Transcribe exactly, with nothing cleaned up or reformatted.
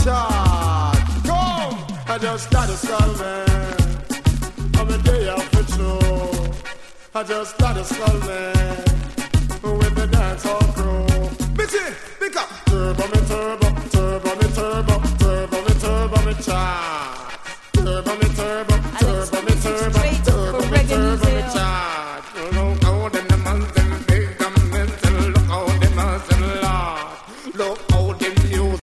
shot. Come, I just got a skull, man. I'm a day off for true. I just got a skull, man.